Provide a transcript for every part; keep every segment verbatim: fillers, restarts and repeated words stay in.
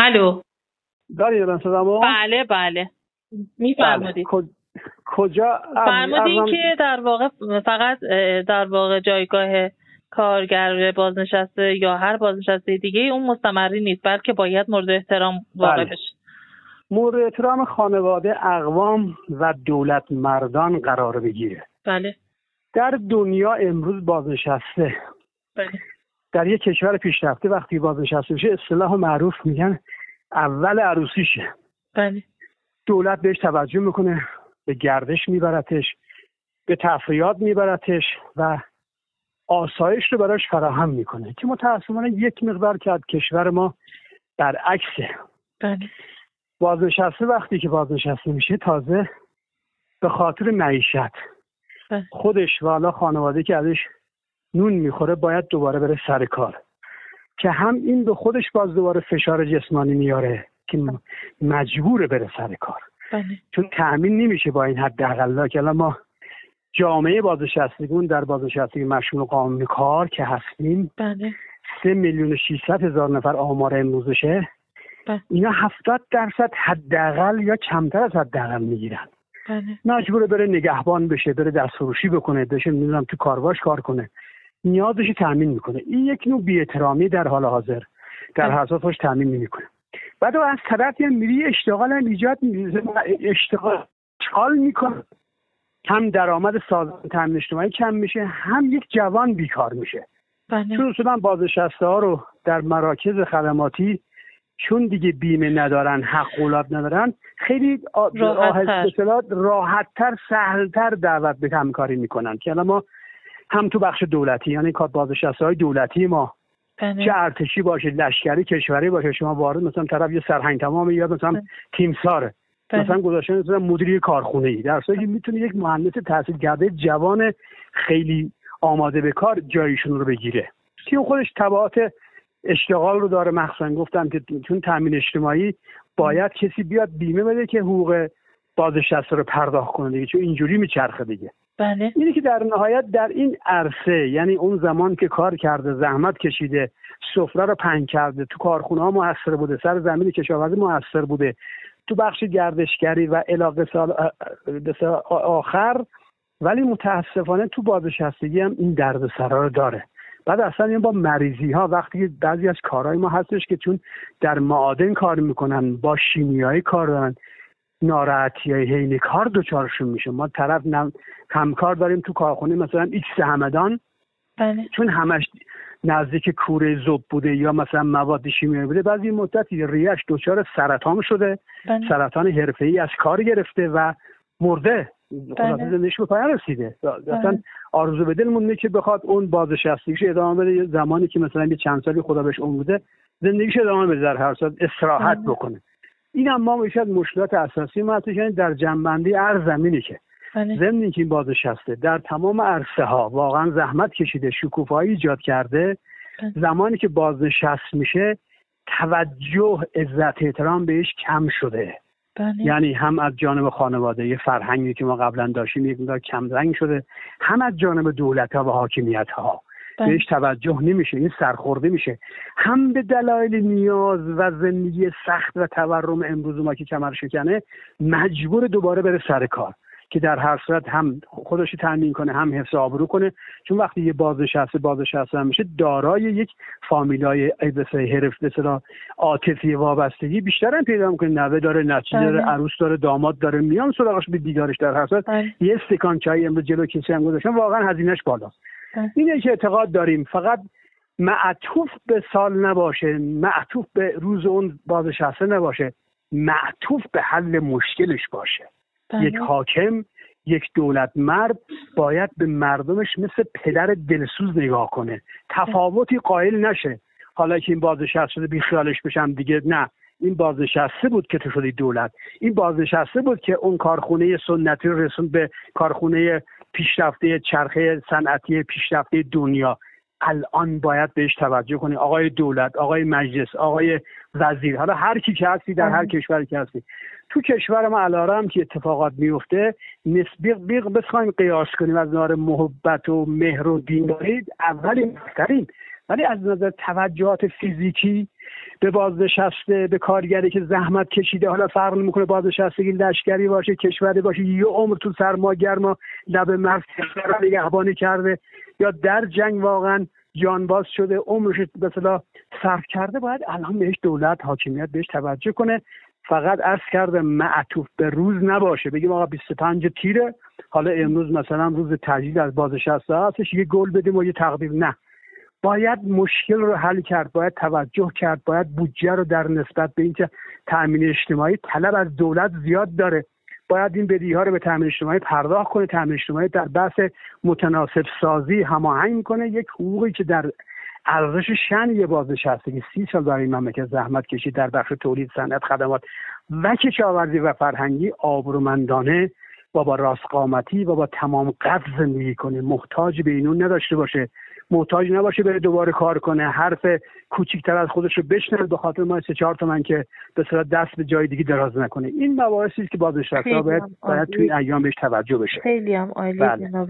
الو داری الان صدامو؟ بله بله میفرمودید. بله. کجا فرمودین که در واقع فقط در واقع جایگاه کارگر بازنشسته یا هر بازنشسته دیگه اون مستمری نیست، بلکه باید مورد احترام واقع بله. بشه. مورد احترام خانواده، اقوام و دولت مردان قرار بگیره. بله. در دنیا امروز بازنشسته بله. در یک کشور پیشرفته وقتی بازنشسته بشه اصطلاح معروف میگن اول عروسیشه. بله. دولت بهش توجه میکنه، به گردش میبرتش، به تفریحات میبرتش و آسایش رو براش فراهم میکنه که متاسفانه یک مقدار که از کشور ما برعکسه. بله. بازنشسته وقتی که بازنشسته میشه تازه به خاطر معیشت بله. خودش و حالا خانواده که ازش نون میخوره باید دوباره بره سر کار که هم این به خودش باز دوباره فشار جسمانی میاره که مجبوره بره سر کار. بله. چون تأمین نمیشه با این حداقل که الان ما جامعه بازنشستگان در بازنشستگی مشمول قانون کار که هستیم بله. سه میلیون و ششصد هزار نفر آمار امروزشه. بله. اینا هفتاد درصد حداقل یا کمتر از حداقل میگیرن. بله. مجبوره بره نگهبان بشه، بره دستفروشی بکنه، بشه نمیدونم تو کارواش کار کنه، نیازش تامین میکنه. این یک نوع بی‌احترامی در حال حاضر در هر صورت خوش تامین نمیکنه. بعد از طرف یه میری اشتغال هم ایجاد میشه، اشتغال اشغال میکنه، هم درآمد سازمان تامین اجتماعی کم میشه، هم یک جوان بیکار میشه. بله. چون اصولا بازنشسته ها رو در مراکز خدماتی چون دیگه بیمه ندارن، حق اولاد ندارن، خیلی راحت راحت‌تر سهل‌تر دعوت به همکاری میکنن که الان ما هم تو بخش دولتی، یعنی کار بازنشسته‌های دولتی ما بله. چه ارتشی باشه، لشکری، کشوری باشه، شما وارد مثلا طرف یه سرهنگ تمام یا مثلا بله. تیمساره، بله. مثلا گذاشتن مثلا مدیری کارخونه‌ای، در صورتی که میتونه یک مهندس تحصیل کرده جوان خیلی آماده به کار جایشون رو بگیره که اون خودش تبعات اشتغال رو داره. مخصوصا گفتم که چون تامین اجتماعی باید کسی بیاد بیمه بده که حقوق بازنشسته رو پرداخت کنه دیگه، چون اینجوری میچرخه دیگه. بله. اینی که در نهایت در این عرصه، یعنی اون زمان که کار کرده، زحمت کشیده، سفره رو پهن کرده، تو کارخونه ها موثر بوده، سر زمین کشاورزی موثر بوده، تو بخش گردشگری و علاقه سال آخر، ولی متاسفانه تو بازنشستگی هم این دردسرا رو داره. بعد اصلا این با مریضی ها وقتی بعضی از کارهای ما هستش که چون در معادن کار میکنن، با شیمیایی کار دارن، ناراحتی های حین کار دوچارشون میشه. ما طرف نم... همکار داریم تو کارخونه مثلا ایکس همدان، بله. چون همش نزدیک کوره ذوب بوده یا مثلا مواد شیمیایی بوده، بعضی مدتی ریه‌اش دچار سرطان شده. بله. سرطان حرفه‌ای از کار گرفته و مرده. خلاص زندگیش به پایان رسیده. اصلا آرزو به دلمون اینه که بخواد اون بازنشستگیش ادامه بده، زمانی که مثلا یه چند سالی خدا بهش عمر بده زندگیش ادامه بده، در هر صورت استراحت بله. بکنه. این هم ما میشه مشکلات اساسی ما هستش در جنبندی ارز زمینی که بله. ضمن اینکه این بازنشسته در تمام عرصه ها واقعا زحمت کشیده، شکوفایی ایجاد کرده، بله. زمانی که بازنشست میشه توجه، عزت، احترام بهش کم شده. بله. یعنی هم از جانب خانواده، یه فرهنگی که ما قبلا داشتیم یک مقدار کم رنگ شده، هم از جانب دولت‌ها و حاکمیت‌ها بله. بهش توجه نمیشه، این سرخورده میشه، هم به دلایل نیاز و زندگی سخت و تورم امروز ما که کمر شکنه مجبور دوباره بره سر کار که در هر صورت هم خودش تامین کنه، هم حفظ آبرو کنه. چون وقتی یه بازنشسته بازنشسته میشه دارای یک فامیلای ایبسای حرف مثلا عاطفی وابستگی بیشتر هم پیدا میکنه، نوه داره، نچی داره، عروس داره، داماد داره، میان سراغش به دیدارش. در هر صورت یه استکان چای امروز جلو کسی هم گذاشتن واقعا هزینه‌اش بالاست. اینه که اعتقاد داریم فقط معطوف به سال نباشه، معطوف به روز اون بازنشسته نباشه، معطوف به حل مشکلش باشه. بله. یک حاکم، یک دولت مرد باید به مردمش مثل پدر دلسوز نگاه کنه، تفاوتی قائل نشه. حالا که این بازنشسته شده بی خیالش بشم دیگه، نه، این بازنشسته بود که تو شدی دولت، این بازنشسته بود که اون کارخونه سنتی رو رسوند به کارخونه پیشرفته چرخه صنعتی پیشرفته دنیا. الان باید بهش توجه کنی آقای دولت، آقای مجلس، آقای وزیر، حالا هر کی که هستی در هر کشوری که هستی. تو کشور ما علارم که اتفاقات میفته نسبی بخوایم قیاس کنیم از نظر محبت و مهر و دینداری اولی بهترین، ولی از نظر توجهات فیزیکی به بازنشسته، به کارگری که زحمت کشیده، حالا فرق نمیکنه بازنشستگی لشکری باشه، کشوری باشه، یه عمر تو سرما گرما لب مرز نگهبانی کرده یا در جنگ واقعا جانباز شده، عمرش به اصطلاح صرف کرده، باید الان بهش دولت، حاکمیت بهش توجه کنه. فقط عرض کرده معطوف به روز نباشه، بگیم آقا بیست و پنج تیره، حالا امروز مثلا روز تجدید از بازنشسته هستش، یه گل بدیم و یه تقدیر. نه، باید مشکل رو حل کرد، باید توجه کرد، باید بودجه رو در نسبت به اینکه تامین اجتماعی طلب از دولت زیاد داره، باید این بدهی‌ها رو به تامین اجتماعی پرداخت کنه. تامین اجتماعی در بحث متناسب سازی هماهنگ کنه، یک حقوقی که در ارزش شأن یه بازنشستگی سی سال برای این مملکت زحمت کشید در بخش تولید، صنعت، خدمات و کشاورزی و فرهنگی آبرومندانه و با راستقامتی و با تمام قدر زندگی کنه، محتاج به اینون نداشته باشه، محتاج نباشه بره دوباره کار کنه، حرف کوچیک‌تر از خودش رو بشنوه به خاطر ما سه چهار تومن که به صورت دست به جای دیگه دراز نکنه. این مباحثی است که بازنشسته‌ها باید باید توی این ایام بهش توجه بشه. خیلی هم عالی جناب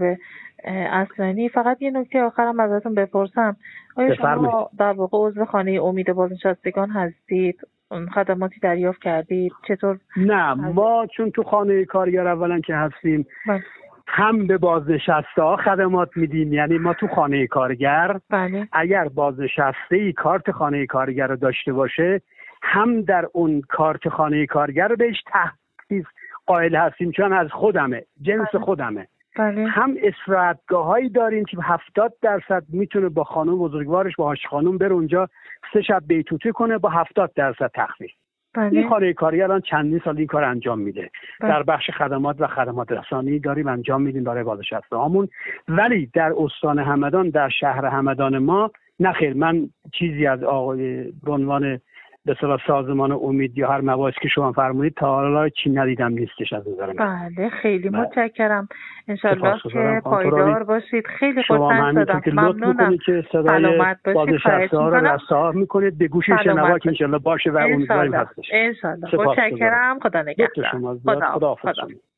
اصلانی. فقط یه نکته آخرم ازتون بپرسم، آیا شما در واقع عضو خانه امید بازنشستگان هستید؟ خدماتی دریافت کردید؟ چطور؟ نه، ما چون تو خانه کارگر اولا که هستیم بله. هم به بازنشسته ها خدمات میدیم، یعنی ما تو خانه کارگر بله. اگر بازنشسته کارت خانه کارگر رو داشته باشه، هم در اون کارت خانه کارگر رو بهش تخصیص قائل هستیم، چون از خودمه، جنس بله. خودمه بله. هم استراحتگاه هایی داریم که هفتاد درصد میتونه با خانم بزرگوارش، با هاش خانم بره اونجا سه شب بیتوته کنه با هفتاد درصد تخفیف. بله. این خانه کارگر الان چندین سال این کار انجام میده. بله. در بخش خدمات و خدمات رسانی داریم انجام میدیم برای بازنشسته هامون، ولی در استان همدان، در شهر همدان ما نخیر. من چیزی از آقای به عنوان به اصطلاح سازمان امید یا هر مباحثی که شما فرمودید تا حالا چی ندیدم نیستش از نظر من. بله خیلی بله. متشکرم. انشالله که پایدار باشید. خیلی خوشحال شدم. ممنونم. که صدای بازنشسته‌ها رو رسا میکنید به گوش شنوا که انشالله باشه و امیدواریم هستش. انشالله. متشکرم. خدا نگهدار. خدا خدا.